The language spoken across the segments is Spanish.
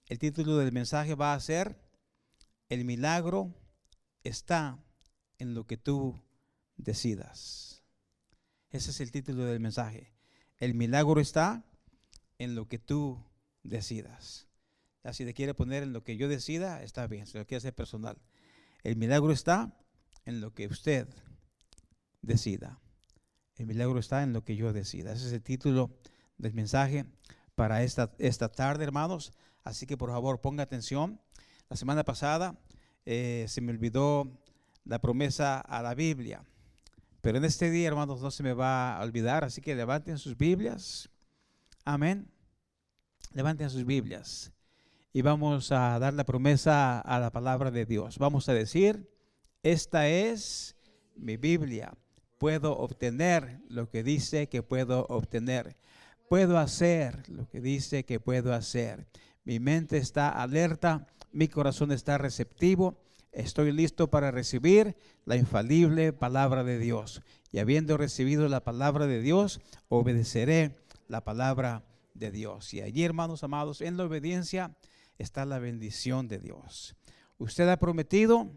el título del mensaje va a ser: el milagro está en lo que tú decidas. Ese es el título del mensaje. El milagro está en lo que tú decidas. Ya, si te quiere poner en lo que yo decida, está bien, si lo quiere hacer personal. El milagro está en lo que usted decida. El milagro está en lo que yo decida. Ese es el título del mensaje para esta tarde, hermanos. Así que por favor ponga atención. La semana pasada se me olvidó la promesa a la Biblia. Pero en este día, hermanos, no se me va a olvidar. Así que levanten sus Biblias. Amén. Levanten sus Biblias. Y vamos a dar la promesa a la palabra de Dios. Vamos a decir: esta es mi Biblia. Puedo obtener lo que dice que puedo obtener. Puedo hacer lo que dice que puedo hacer. Mi mente está alerta, mi corazón está receptivo. Estoy listo para recibir la infalible palabra de Dios. Y habiendo recibido la palabra de Dios, obedeceré la palabra de Dios. Y allí, hermanos amados, en la obediencia está la bendición de Dios. Usted ha prometido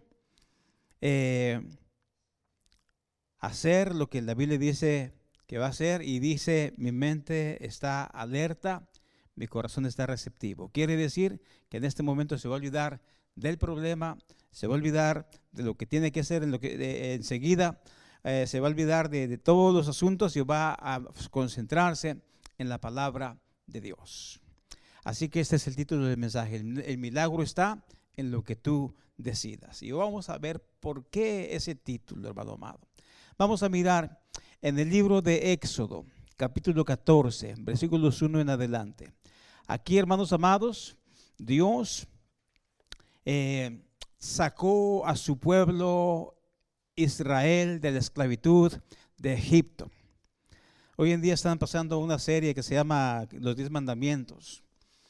hacer lo que la Biblia dice que va a hacer, y dice: mi mente está alerta, mi corazón está receptivo. Quiere decir que en este momento se va a olvidar del problema, se va a olvidar de lo que tiene que hacer enseguida, se va a olvidar de todos los asuntos y va a concentrarse en la palabra de Dios. Así que este es el título del mensaje: el milagro está en lo que tú decidas. Y vamos a ver por qué ese título, hermano amado. Vamos a mirar en el libro de Éxodo, capítulo 14, versículos 1 en adelante. Aquí, hermanos amados, Dios sacó a su pueblo Israel de la esclavitud de Egipto. Hoy en día están pasando una serie que se llama Los 10 Mandamientos.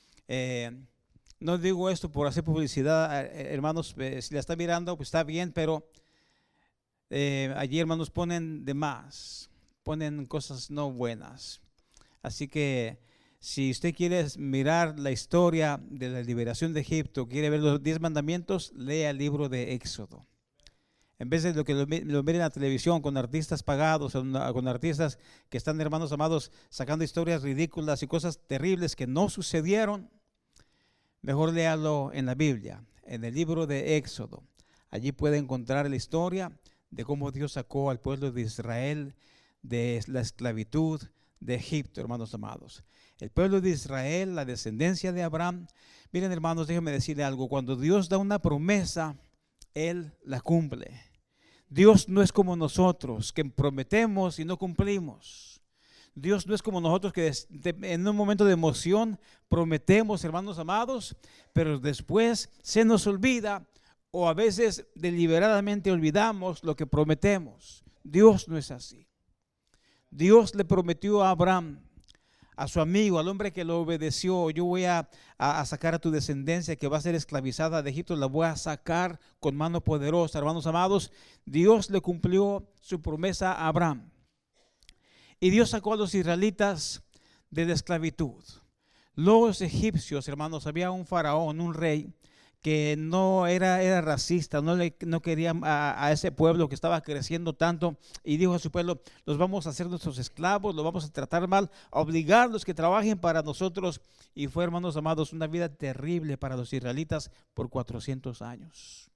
No digo esto por hacer publicidad, hermanos, si la están mirando, pues está bien, pero allí, hermanos, ponen de más, ponen cosas no buenas. Así que si usted quiere mirar la historia de la liberación de Egipto, quiere ver los 10 mandamientos, lea el libro de Éxodo. En vez de lo que lo miren en la televisión con artistas pagados, con artistas que están, hermanos amados, sacando historias ridículas y cosas terribles que no sucedieron, mejor léalo en la Biblia, en el libro de Éxodo. Allí puede encontrar la historia de cómo Dios sacó al pueblo de Israel de la esclavitud de Egipto, hermanos amados. El pueblo de Israel, la descendencia de Abraham. Miren, hermanos, déjenme decirle algo: cuando Dios da una promesa, Él la cumple. Dios no es como nosotros, que prometemos y no cumplimos. Dios no es como nosotros, que en un momento de emoción prometemos, hermanos amados, pero después se nos olvida, o a veces deliberadamente olvidamos lo que prometemos. Dios no es así. Dios le prometió a Abraham, a su amigo, al hombre que lo obedeció: yo voy a sacar a tu descendencia que va a ser esclavizada de Egipto, la voy a sacar con mano poderosa. Hermanos amados, Dios le cumplió su promesa a Abraham. Y Dios sacó a los israelitas de la esclavitud. Los egipcios, hermanos, había un faraón, un rey, que no era racista, no quería a ese pueblo que estaba creciendo tanto, y dijo a su pueblo: los vamos a hacer nuestros esclavos, los vamos a tratar mal, a obligarlos que trabajen para nosotros. Y fue, hermanos amados, una vida terrible para los israelitas por 400 años.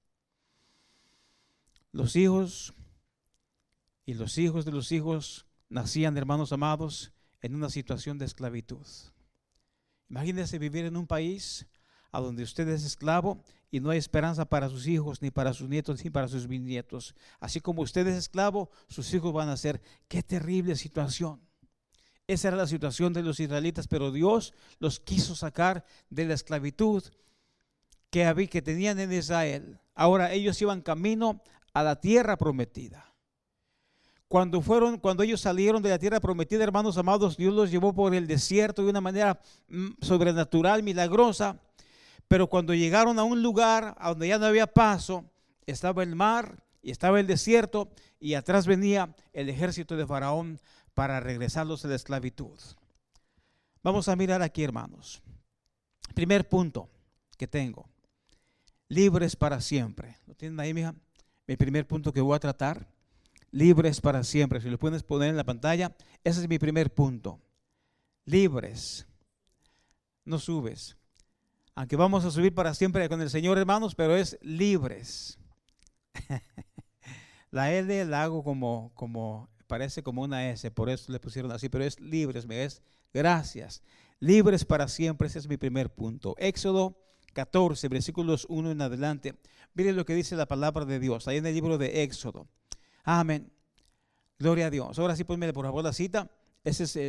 Los hijos y los hijos de los hijos nacían, hermanos amados, en una situación de esclavitud. Imagínense vivir en un país a donde usted es esclavo y no hay esperanza para sus hijos, ni para sus nietos, ni para sus bisnietos. Así como usted es esclavo, sus hijos van a ser. ¡Qué terrible situación! Esa era la situación de los israelitas, pero Dios los quiso sacar de la esclavitud que tenían en Israel. Ahora ellos iban camino a la tierra prometida. Cuando ellos salieron de la tierra prometida, hermanos amados, Dios los llevó por el desierto de una manera sobrenatural, milagrosa. Pero cuando llegaron a un lugar a donde ya no había paso, estaba el mar y estaba el desierto, y atrás venía el ejército de Faraón para regresarlos a la esclavitud. Vamos a mirar aquí, hermanos. Primer punto: que tengo. Libres para siempre. ¿Lo tienen ahí, mija? Mi primer punto que voy a tratar. Libres para siempre. Si lo puedes poner en la pantalla, ese es mi primer punto. Libres. No subes. Aunque vamos a subir para siempre con el Señor, hermanos, pero es libres. La L la hago como parece como una S, por eso le pusieron así, pero es libres, es gracias. Libres para siempre, ese es mi primer punto. Éxodo 14, versículos 1 en adelante. Miren lo que dice la palabra de Dios, ahí en el libro de Éxodo. Amén. Gloria a Dios. Ahora sí, ponme por favor la cita. Ese es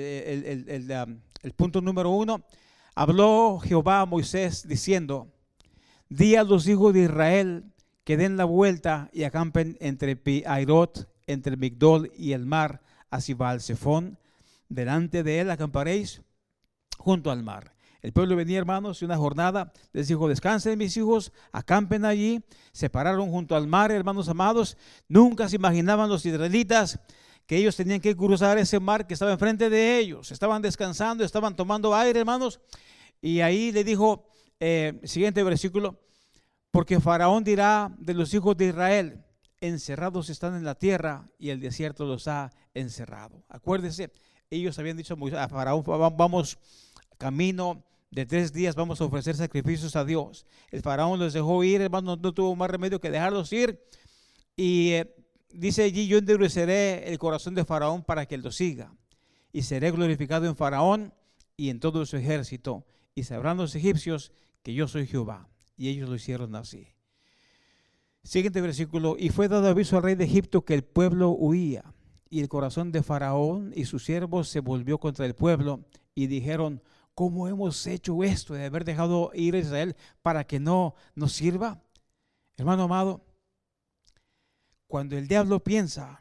el punto número 1. Habló Jehová a Moisés diciendo: di a los hijos de Israel que den la vuelta y acampen entre Pi-Hairot, entre Migdol y el mar, hacia Baal-Zephón. Delante de él acamparéis junto al mar. El pueblo venía, hermanos, y una jornada les dijo: descansen mis hijos, acampen allí. Se pararon junto al mar, hermanos amados. Nunca se imaginaban los israelitas que ellos tenían que cruzar ese mar que estaba enfrente de ellos. Estaban descansando, estaban tomando aire, hermanos. Y ahí le dijo, siguiente versículo: porque Faraón dirá de los hijos de Israel: encerrados están en la tierra y el desierto los ha encerrado. Acuérdense, ellos habían dicho a Faraón: vamos camino de 3 días, vamos a ofrecer sacrificios a Dios. El Faraón los dejó ir, hermanos, no tuvo más remedio que dejarlos ir. Y dice allí: yo endureceré el corazón de Faraón para que él lo siga, y seré glorificado en Faraón y en todo su ejército, y sabrán los egipcios que yo soy Jehová. Y ellos lo hicieron así. Siguiente versículo: y fue dado aviso al rey de Egipto que el pueblo huía, y el corazón de Faraón y sus siervos se volvió contra el pueblo, y dijeron: ¿cómo hemos hecho esto de haber dejado ir a Israel para que no nos sirva? Hermano amado, cuando el diablo piensa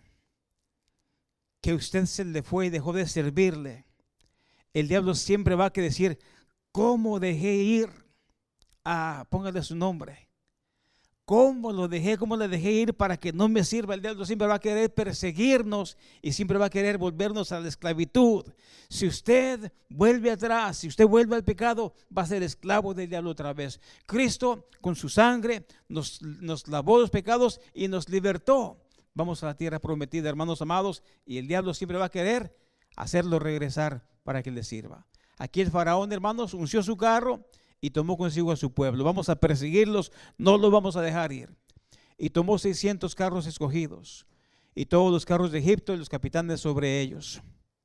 que usted se le fue y dejó de servirle, el diablo siempre va a decir: ¿cómo dejé ir? Póngale su nombre. ¿Cómo lo dejé? ¿Cómo le dejé ir para que no me sirva? El diablo siempre va a querer perseguirnos y siempre va a querer volvernos a la esclavitud. Si usted vuelve atrás, si usted vuelve al pecado, va a ser esclavo del diablo otra vez. Cristo con su sangre nos lavó los pecados y nos libertó. Vamos a la tierra prometida, hermanos amados, y el diablo siempre va a querer hacerlo regresar para que le sirva. Aquí el faraón, hermanos, unció su carro y tomó consigo a su pueblo. Vamos a perseguirlos, no los vamos a dejar ir. Y tomó 600 carros escogidos y todos los carros de Egipto y los capitanes sobre ellos.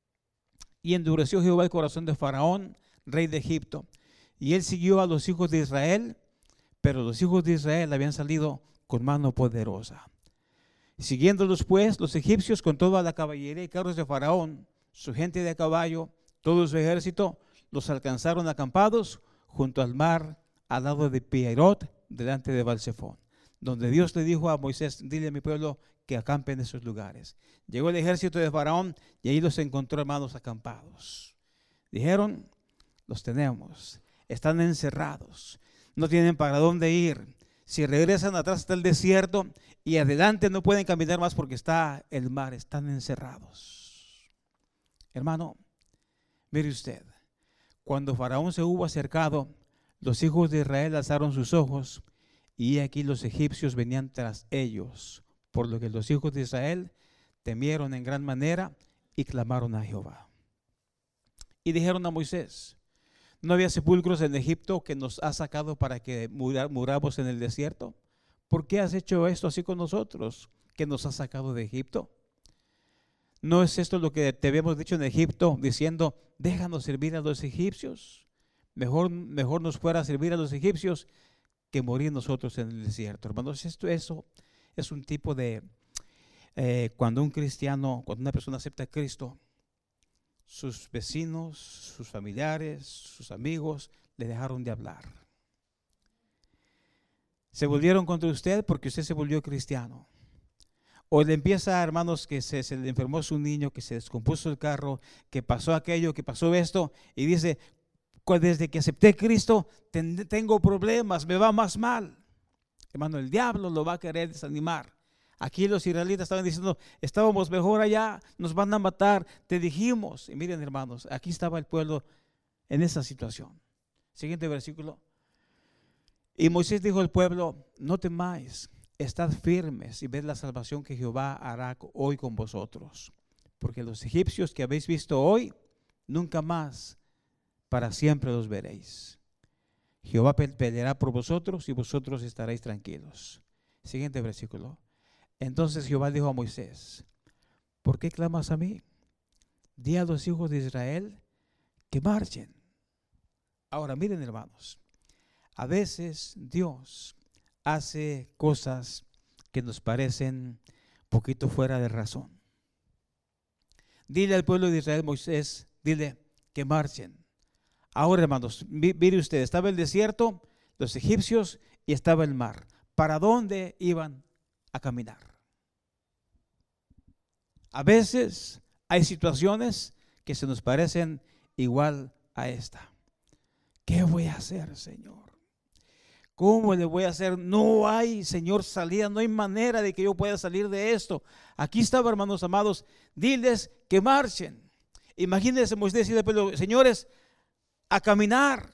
Y endureció Jehová el corazón de Faraón, rey de Egipto, y él siguió a los hijos de Israel, pero los hijos de Israel habían salido con mano poderosa. Siguiéndolos pues los egipcios con toda la caballería y carros de Faraón, su gente de a caballo, todo su ejército, los alcanzaron acampados junto al mar, al lado de Pi-Hairot, delante de Baal-Zephón, donde Dios le dijo a Moisés: dile a mi pueblo que acampen en esos lugares. Llegó el ejército de Faraón y ahí los encontró, hermanos, acampados. Dijeron: los tenemos, están encerrados, no tienen para dónde ir. Si regresan atrás está el desierto y adelante no pueden caminar más porque está el mar, están encerrados. Hermano, mire usted, cuando Faraón se hubo acercado, los hijos de Israel alzaron sus ojos y aquí los egipcios venían tras ellos, por lo que los hijos de Israel temieron en gran manera y clamaron a Jehová. Y dijeron a Moisés: ¿no había sepulcros en Egipto que nos has sacado para que muramos en el desierto? ¿Por qué has hecho esto así con nosotros, que nos has sacado de Egipto? ¿No es esto lo que te habíamos dicho en Egipto, diciendo: déjanos servir a los egipcios? Mejor nos fuera a servir a los egipcios que morir nosotros en el desierto. Hermanos, eso es un tipo de, cuando un cristiano, cuando una persona acepta a Cristo, sus vecinos, sus familiares, sus amigos le dejaron de hablar. Se volvieron contra usted porque usted se volvió cristiano. O le empieza, hermanos, que se le enfermó su niño, que se descompuso el carro, que pasó aquello, que pasó esto, y dice: desde que acepté a Cristo tengo problemas, me va más mal. Hermano, el diablo lo va a querer desanimar. Aquí los israelitas estaban diciendo: estábamos mejor allá, nos van a matar, te dijimos. Y miren, hermanos, aquí estaba el pueblo en esa situación. Siguiente versículo. Y Moisés dijo al pueblo: no temáis, estad firmes y ved la salvación que Jehová hará hoy con vosotros. Porque los egipcios que habéis visto hoy, nunca más para siempre los veréis. Jehová peleará por vosotros y vosotros estaréis tranquilos. Siguiente versículo. Entonces Jehová dijo a Moisés: ¿por qué clamas a mí? Di a los hijos de Israel que marchen. Ahora miren, hermanos, a veces Dios hace cosas que nos parecen poquito fuera de razón. Dile al pueblo de Israel, Moisés, dile que marchen. Ahora, hermanos, mire usted, estaba el desierto, los egipcios y estaba el mar. ¿Para dónde iban a caminar? A veces hay situaciones que se nos parecen igual a esta. ¿Qué voy a hacer, Señor? ¿Cómo le voy a hacer? No hay, Señor, salida, no hay manera de que yo pueda salir de esto. Aquí estaba, hermanos amados, diles que marchen. Imagínense Moisés y el pueblo: señores, a caminar.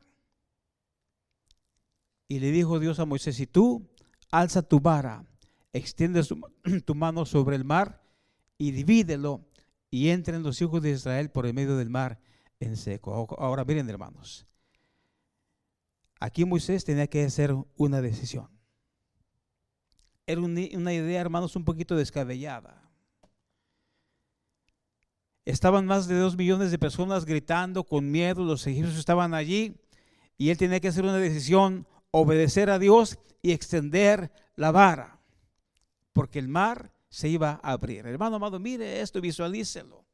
Y le dijo Dios a Moisés: si tú alza tu vara, extiende tu mano sobre el mar y divídelo, y entren los hijos de Israel por el medio del mar en seco. Ahora miren, hermanos, aquí Moisés tenía que hacer una decisión. Era una idea, hermanos, un poquito descabellada. Estaban más de 2 millones de personas gritando con miedo, los egipcios estaban allí y él tenía que hacer una decisión: obedecer a Dios y extender la vara, porque el mar se iba a abrir. Hermano amado, mire esto, visualícelo.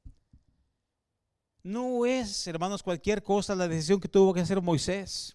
No es, hermanos, cualquier cosa la decisión que tuvo que hacer Moisés.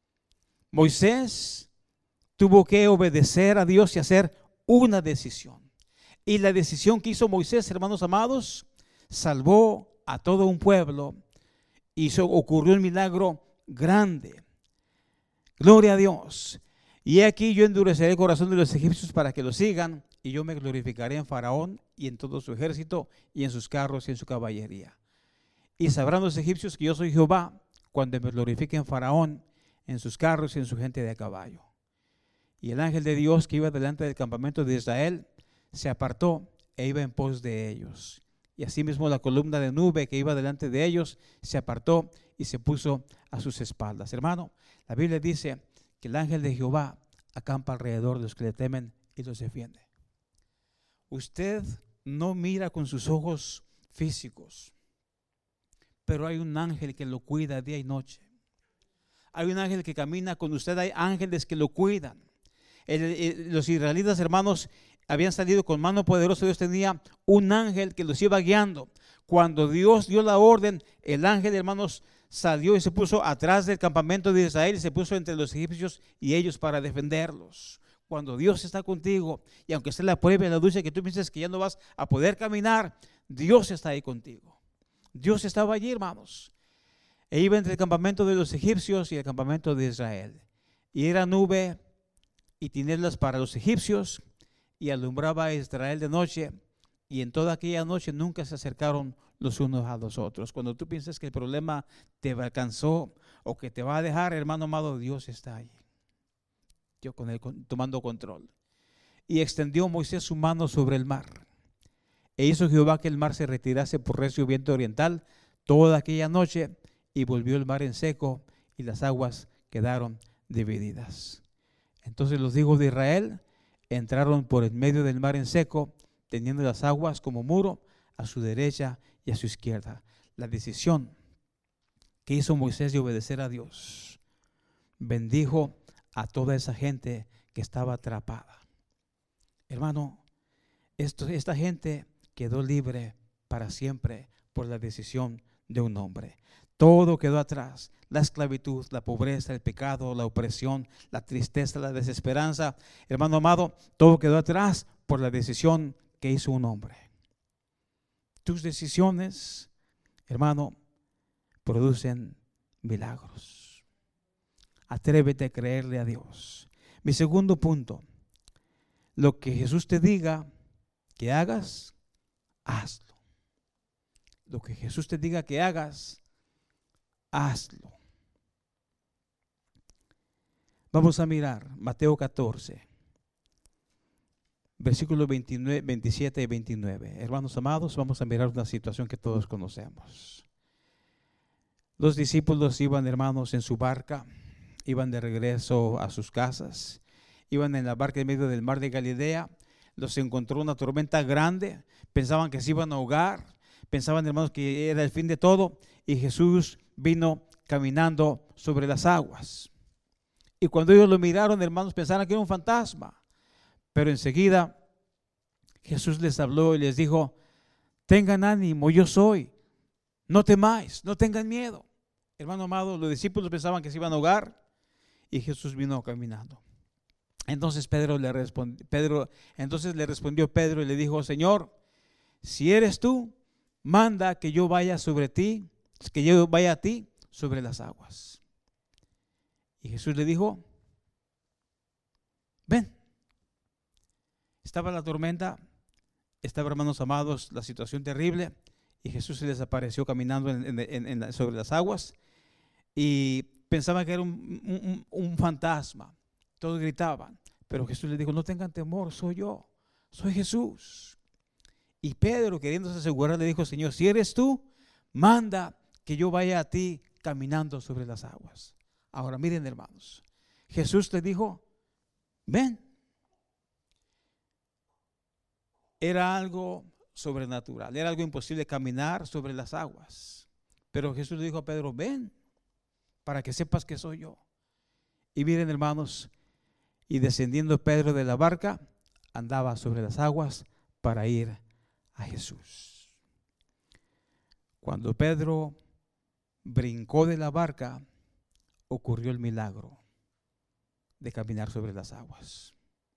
Moisés tuvo que obedecer a Dios y hacer una decisión. Y la decisión que hizo Moisés, hermanos amados, salvó a todo un pueblo y ocurrió un milagro grande. Gloria a Dios. Y aquí yo endureceré el corazón de los egipcios para que lo sigan, y yo me glorificaré en Faraón y en todo su ejército y en sus carros y en su caballería. Y sabrán los egipcios que yo soy Jehová cuando me glorifique en Faraón, en sus carros y en su gente de a caballo. Y el ángel de Dios que iba delante del campamento de Israel se apartó e iba en pos de ellos. Y asimismo la columna de nube que iba delante de ellos se apartó y se puso a sus espaldas. Hermano, la Biblia dice que el ángel de Jehová acampa alrededor de los que le temen y los defiende. Usted no mira con sus ojos físicos, pero hay un ángel que lo cuida día y noche. Hay un ángel que camina con usted, hay ángeles que lo cuidan. Los israelitas, hermanos, habían salido con mano poderosa. Dios tenía un ángel que los iba guiando. Cuando Dios dio la orden, el ángel, hermanos, salió y se puso atrás del campamento de Israel y se puso entre los egipcios y ellos para defenderlos. Cuando Dios está contigo, y aunque esté la prueba y la lucha que tú piensas que ya no vas a poder caminar, Dios está ahí contigo. Dios estaba allí, hermanos. E iba entre el campamento de los egipcios y el campamento de Israel. Y era nube y tinieblas para los egipcios, y alumbraba a Israel de noche, y en toda aquella noche nunca se acercaron los unos a los otros. Cuando tú piensas que el problema te alcanzó o que te va a dejar, hermano amado, Dios está ahí, yo con él tomando control. Y extendió Moisés su mano sobre el mar, e hizo Jehová que el mar se retirase por recio viento oriental toda aquella noche, y volvió el mar en seco, y las aguas quedaron divididas. Entonces los hijos de Israel entraron por el medio del mar en seco, teniendo las aguas como muro a su derecha y a su izquierda. La decisión que hizo Moisés de obedecer a Dios bendijo a toda esa gente que estaba atrapada. Hermano, esta gente quedó libre para siempre por la decisión de un hombre. Todo quedó atrás: la esclavitud, la pobreza, el pecado, la opresión, la tristeza, la desesperanza. Hermano amado, todo quedó atrás por la decisión que hizo un hombre. Tus decisiones, hermano, producen milagros. Atrévete a creerle a Dios. Mi segundo punto: lo que Jesús te diga que hagas, hazlo. Lo que Jesús te diga que hagas, hazlo. Vamos a mirar Mateo 14, versículos 29, 27 y 29. Hermanos amados, vamos a mirar una situación que todos conocemos. Los discípulos iban, hermanos, en su barca, iban de regreso a sus casas, iban en la barca en medio del mar de Galilea. Los encontró una tormenta grande, pensaban que se iban a ahogar, pensaban, hermanos, que era el fin de todo, y Jesús vino caminando sobre las aguas. Y cuando ellos lo miraron, hermanos, pensaron que era un fantasma, pero enseguida Jesús les habló y les dijo: tengan ánimo, yo soy, no temáis, no tengan miedo. Hermano amado, los discípulos pensaban que se iban a ahogar y Jesús vino caminando. Entonces le respondió Pedro y le dijo: Señor, si eres tú, manda que yo vaya sobre ti, que yo vaya a ti sobre las aguas. Y Jesús le dijo: ven. Estaba la tormenta, estaba, hermanos amados, la situación terrible, y Jesús se les apareció caminando sobre las aguas, y pensaban que era un fantasma. Todos gritaban, pero Jesús les dijo: no tengan temor, soy yo, soy Jesús. Y Pedro, queriéndose asegurar, le dijo: Señor, si eres tú, manda que yo vaya a ti caminando sobre las aguas. Ahora miren, hermanos, Jesús le dijo: ven. Era algo sobrenatural, era algo imposible caminar sobre las aguas. Pero Jesús le dijo a Pedro: ven, para que sepas que soy yo. Y miren, hermanos, y descendiendo Pedro de la barca, andaba sobre las aguas para ir a Jesús. Cuando Pedro brincó de la barca, ocurrió el milagro de caminar sobre las aguas.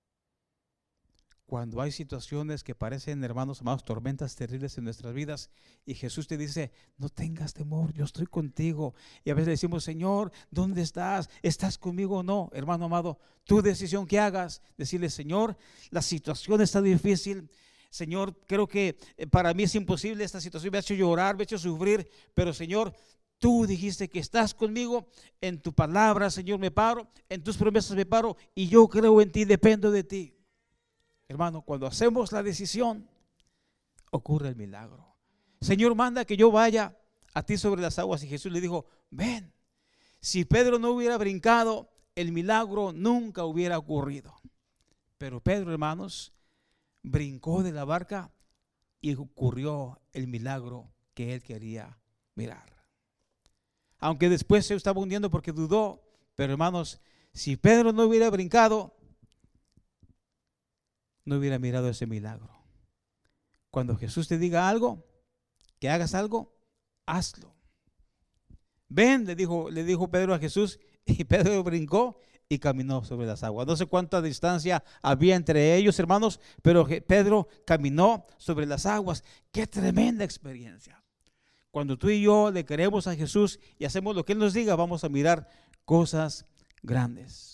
Cuando hay situaciones que parecen, hermanos amados, tormentas terribles en nuestras vidas, y Jesús te dice: no tengas temor, yo estoy contigo. Y a veces le decimos: Señor, ¿dónde estás? ¿Estás conmigo o no? Hermano amado, tu decisión que hagas, decirle: Señor, la situación está difícil. Señor, creo que para mí es imposible esta situación, me ha hecho llorar, me ha hecho sufrir, pero Señor, tú dijiste que estás conmigo, en tu palabra, Señor, me paro, en tus promesas me paro, y yo creo en ti, dependo de ti. Hermano, cuando hacemos la decisión, ocurre el milagro. Señor, manda que yo vaya a ti sobre las aguas. Y Jesús le dijo: ven. Si Pedro no hubiera brincado, el milagro nunca hubiera ocurrido. Pero Pedro, hermanos, brincó de la barca y ocurrió el milagro que él quería mirar. Aunque después se estaba hundiendo porque dudó, pero hermanos, si Pedro no hubiera brincado, no hubiera mirado ese milagro. Cuando Jesús te diga algo, que hagas algo, hazlo. Ven, le dijo Pedro a Jesús, y Pedro brincó y caminó sobre las aguas. No sé cuánta distancia había entre ellos, hermanos, pero Pedro caminó sobre las aguas. ¡Qué tremenda experiencia! Cuando tú y yo le queremos a Jesús y hacemos lo que Él nos diga, vamos a mirar cosas grandes.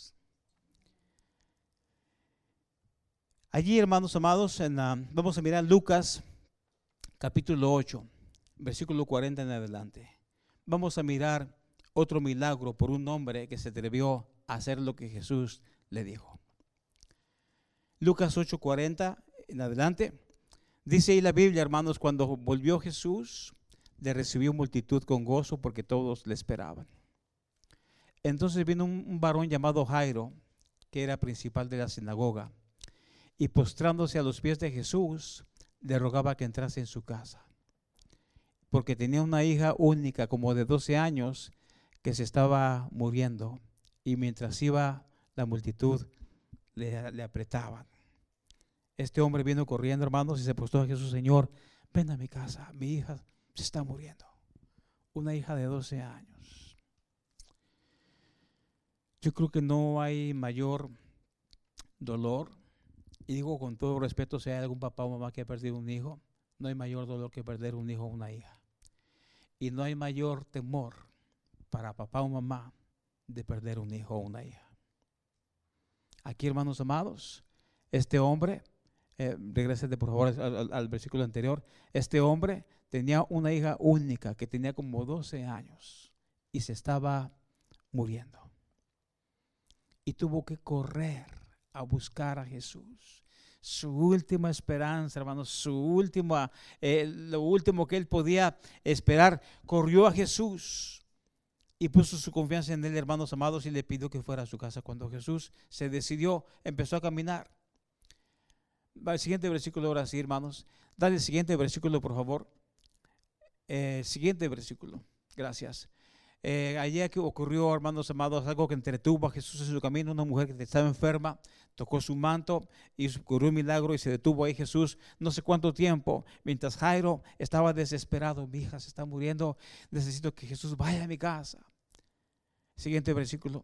Allí, hermanos amados, vamos a mirar Lucas capítulo 8, versículo 40 en adelante. Vamos a mirar otro milagro por un hombre que se atrevió a hacer lo que Jesús le dijo. Lucas 8, 40 en adelante. Dice ahí la Biblia, hermanos: cuando volvió Jesús, le recibió multitud con gozo porque todos le esperaban. Entonces vino un varón llamado Jairo, que era principal de la sinagoga, y postrándose a los pies de Jesús, le rogaba que entrase en su casa, porque tenía una hija única, como de 12 años, que se estaba muriendo, y mientras iba la multitud le apretaban. Este hombre vino corriendo, hermanos, y se postró a Jesús: Señor, ven a mi casa, mi hija se está muriendo. Una hija de 12 años. Yo creo que no hay mayor dolor, y digo con todo respeto, si hay algún papá o mamá que ha perdido un hijo, no hay mayor dolor que perder un hijo o una hija. Y no hay mayor temor para papá o mamá de perder un hijo o una hija. Aquí, hermanos amados, este hombre, regrésate por favor al versículo anterior. Este hombre tenía una hija única que tenía como 12 años y se estaba muriendo. y tuvo que correr a buscar a Jesús. Su última esperanza, hermanos, lo último que él podía esperar, corrió a Jesús y puso su confianza en él, hermanos amados, y le pidió que fuera a su casa. Cuando Jesús se decidió, empezó a caminar. Va el siguiente versículo ahora sí, hermanos. Dale el siguiente versículo, por favor. Siguiente versículo. Gracias. Allí que ocurrió, hermanos amados, algo que entretuvo a Jesús en su camino. Una mujer que estaba enferma tocó su manto y ocurrió un milagro y se detuvo ahí Jesús no sé cuánto tiempo, mientras Jairo estaba desesperado. Mi hija se está muriendo, necesito que Jesús vaya a mi casa. Siguiente versículo.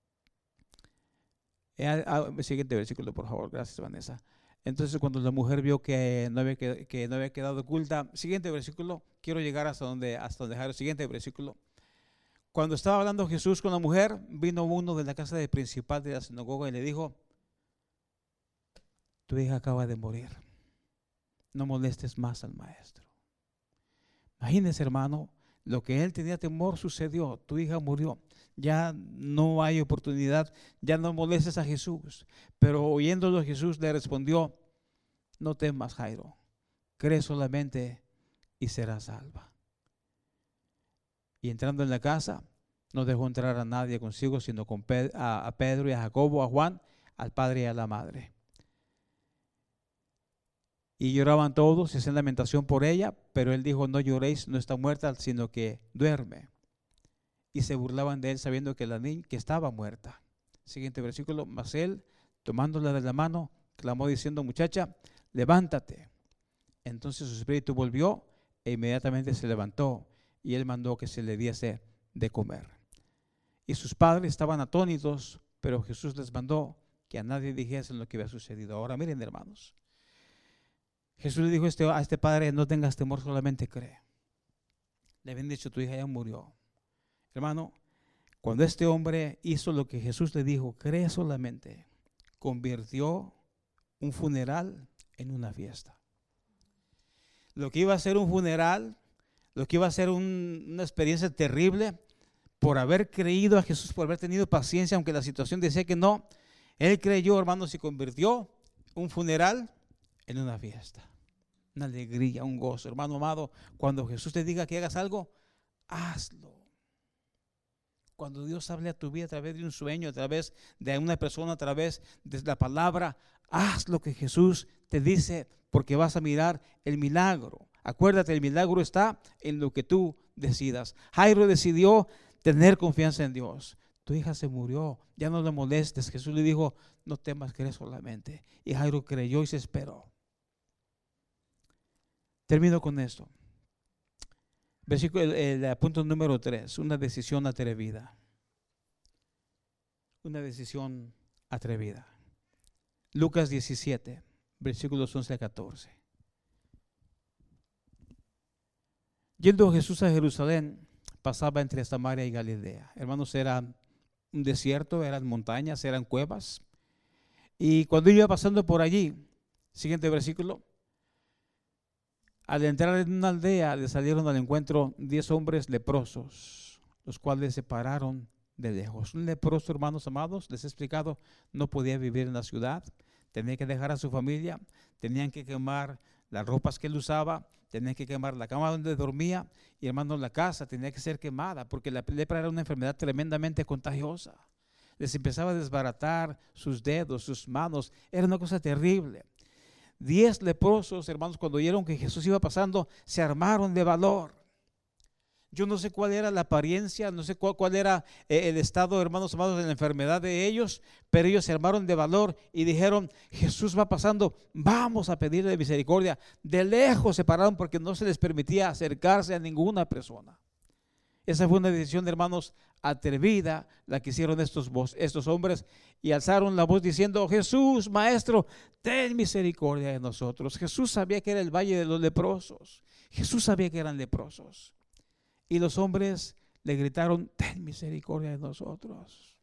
Siguiente versículo, por favor. Gracias, Vanessa. Entonces, cuando la mujer vio que no había quedado oculta, siguiente versículo. Quiero llegar hasta donde Jairo. Siguiente versículo. Cuando estaba hablando Jesús con la mujer, vino uno de la casa del principal de la sinagoga y le dijo: tu hija acaba de morir, no molestes más al maestro. Imagínese, hermano, lo que él tenía temor sucedió. Tu hija murió, ya no hay oportunidad, ya no molestes a Jesús. Pero oyéndolo, Jesús le respondió: no temas, Jairo, cree solamente y serás salva. Y entrando en la casa, no dejó entrar a nadie consigo, sino a Pedro y a Jacobo, a Juan, al padre y a la madre. Y lloraban todos y hacían lamentación por ella, pero él dijo: no lloréis, no está muerta, sino que duerme. Y se burlaban de él, sabiendo que la niña que estaba muerta. Siguiente versículo. Mas él, tomándola de la mano, clamó diciendo: muchacha, levántate. Entonces su espíritu volvió e inmediatamente se levantó, y él mandó que se le diese de comer. Y sus padres estaban atónitos, pero Jesús les mandó que a nadie dijesen lo que había sucedido. Ahora miren, hermanos, Jesús le dijo a este padre: no tengas temor, solamente cree. Le habían dicho: tu hija ya murió. Hermano, cuando este hombre hizo lo que Jesús le dijo, cree solamente, convirtió un funeral en una fiesta. Lo que iba a ser un funeral, lo que iba a ser una experiencia terrible, por haber creído a Jesús, por haber tenido paciencia, aunque la situación decía que no, él creyó, hermanos, y convirtió un funeral en una fiesta, una alegría, un gozo. Hermano amado, cuando Jesús te diga que hagas algo, hazlo. Cuando Dios hable a tu vida a través de un sueño, a través de una persona, a través de la palabra, haz lo que Jesús te dice, porque vas a mirar el milagro. Acuérdate, el milagro está en lo que tú decidas. Jairo decidió tener confianza en Dios. Tu hija se murió, ya no le molestes. Jesús le dijo: no temas, cree solamente. Y Jairo creyó y se esperó. Termino con esto. El punto número 3, una decisión atrevida. Una decisión atrevida. Lucas 17, versículos 11 a 14. Yendo Jesús a Jerusalén, pasaba entre Samaria y Galilea. Hermanos, era un desierto, eran montañas, eran cuevas. Y cuando iba pasando por allí, siguiente versículo, al entrar en una aldea, le salieron al encuentro 10 hombres leprosos, los cuales se pararon de lejos. Un leproso, hermanos amados, les he explicado, no podía vivir en la ciudad, tenía que dejar a su familia, tenían que quemar las ropas que él usaba, tenían que quemar la cama donde dormía, y hermanos, la casa tenía que ser quemada, porque la lepra era una enfermedad tremendamente contagiosa. Les empezaba a desbaratar sus dedos, sus manos, era una cosa terrible. 10 leprosos, hermanos, cuando oyeron que Jesús iba pasando, se armaron de valor. Yo no sé cuál era la apariencia, no sé cuál era el estado, hermanos amados, de la enfermedad de ellos, pero ellos se armaron de valor y dijeron: Jesús va pasando, vamos a pedirle misericordia. De lejos se pararon porque no se les permitía acercarse a ninguna persona. Esa fue una decisión, hermanos, atrevida, la que hicieron estos hombres, y alzaron la voz diciendo: Jesús, Maestro, ten misericordia de nosotros. Jesús sabía que era el valle de los leprosos. Jesús sabía que eran leprosos. Y los hombres le gritaron: ten misericordia de nosotros.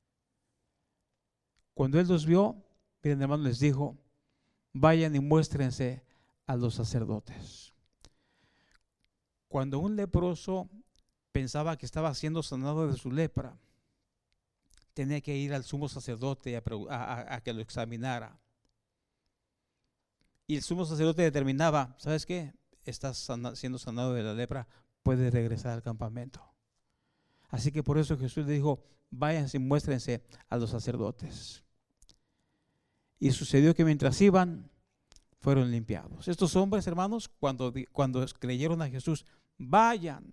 Cuando él los vio, miren, hermanos, les dijo: vayan y muéstrense a los sacerdotes. Cuando un leproso pensaba que estaba siendo sanado de su lepra, tenía que ir al sumo sacerdote a que lo examinara. Y el sumo sacerdote determinaba, ¿sabes qué? Estás siendo sanado de la lepra, puedes regresar al campamento. Así que por eso Jesús le dijo, váyanse y muéstrense a los sacerdotes. Y sucedió que mientras iban, fueron limpiados. Estos hombres, hermanos, cuando creyeron a Jesús, vayan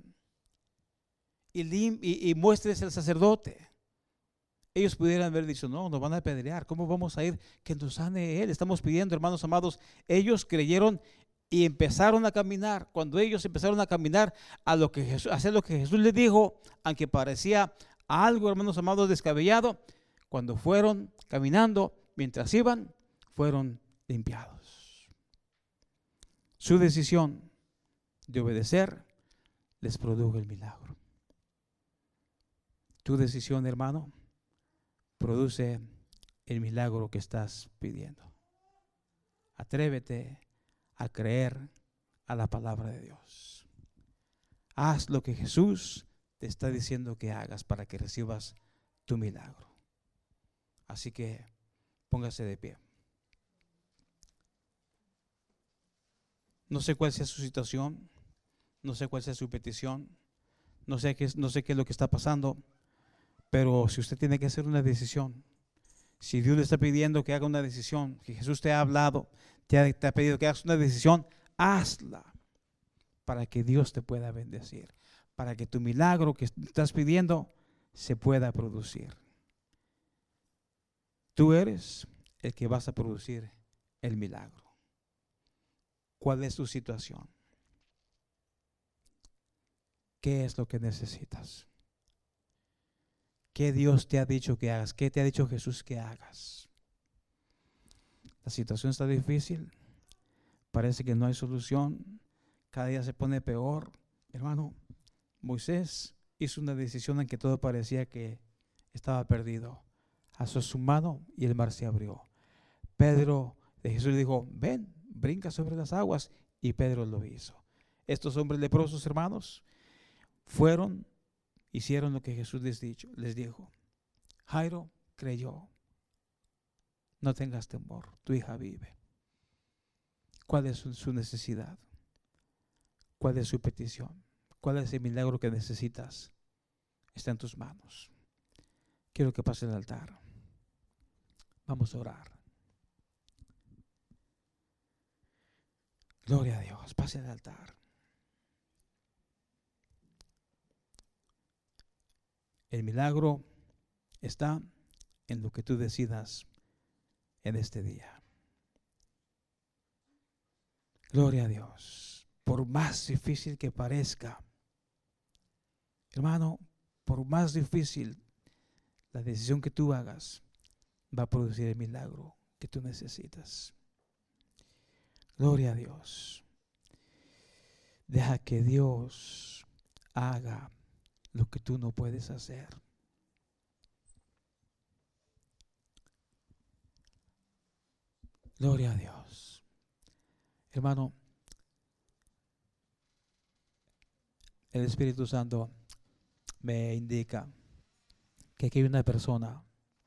y muéstrense al sacerdote. Ellos pudieran haber dicho, no, nos van a apedrear, ¿cómo vamos a ir? Que nos sane Él. Estamos pidiendo, hermanos amados. Ellos creyeron y empezaron a caminar. Cuando ellos empezaron a caminar a hacer lo que Jesús les dijo, aunque parecía algo, hermanos amados, descabellado, cuando fueron caminando, mientras iban, fueron limpiados. Su decisión de obedecer les produjo el milagro. Tu decisión, hermano, produce el milagro que estás pidiendo. Atrévete a creer a la palabra de Dios. Haz lo que Jesús te está diciendo que hagas para que recibas tu milagro. Así que póngase de pie. No sé cuál sea su situación, no sé cuál sea su petición, no sé qué es lo que está pasando, pero si usted tiene que hacer una decisión, si Dios le está pidiendo que haga una decisión, que Jesús te ha hablado, te ha pedido que hagas una decisión, hazla para que Dios te pueda bendecir, para que tu milagro que estás pidiendo se pueda producir. Tú eres el que vas a producir el milagro. ¿Cuál es tu situación? ¿Qué es lo que necesitas? ¿Qué Dios te ha dicho que hagas? ¿Qué te ha dicho Jesús que hagas? La situación está difícil. Parece que no hay solución. Cada día se pone peor. Hermano, Moisés hizo una decisión en que todo parecía que estaba perdido. Alzó su mano y el mar se abrió. Jesús le dijo, ven, brinca sobre las aguas. Y Pedro lo hizo. Estos hombres leprosos, hermanos, hicieron lo que Jesús les dijo. Jairo creyó. No tengas temor, tu hija vive. ¿Cuál es su necesidad? ¿Cuál es su petición? ¿Cuál es el milagro que necesitas? Está en tus manos. Quiero que pase al altar. Vamos a orar. Gloria a Dios, pase al altar. El milagro está en lo que tú decidas en este día. Gloria a Dios. Por más difícil que parezca, hermano, por más difícil la decisión que tú hagas va a producir el milagro que tú necesitas. Gloria a Dios. Deja que Dios haga lo que tú no puedes hacer. Gloria a Dios. Hermano, el Espíritu Santo me indica que aquí hay una persona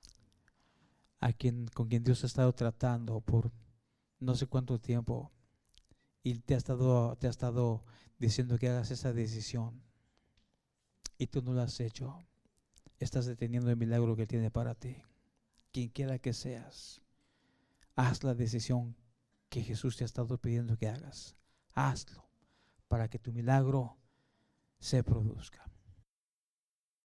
con quien Dios ha estado tratando por no sé cuánto tiempo y te ha estado diciendo que hagas esa decisión y tú no lo has hecho. Estás deteniendo el milagro que tiene para ti. Quien quiera que seas, haz la decisión que Jesús te ha estado pidiendo que hagas. Hazlo para que tu milagro se produzca.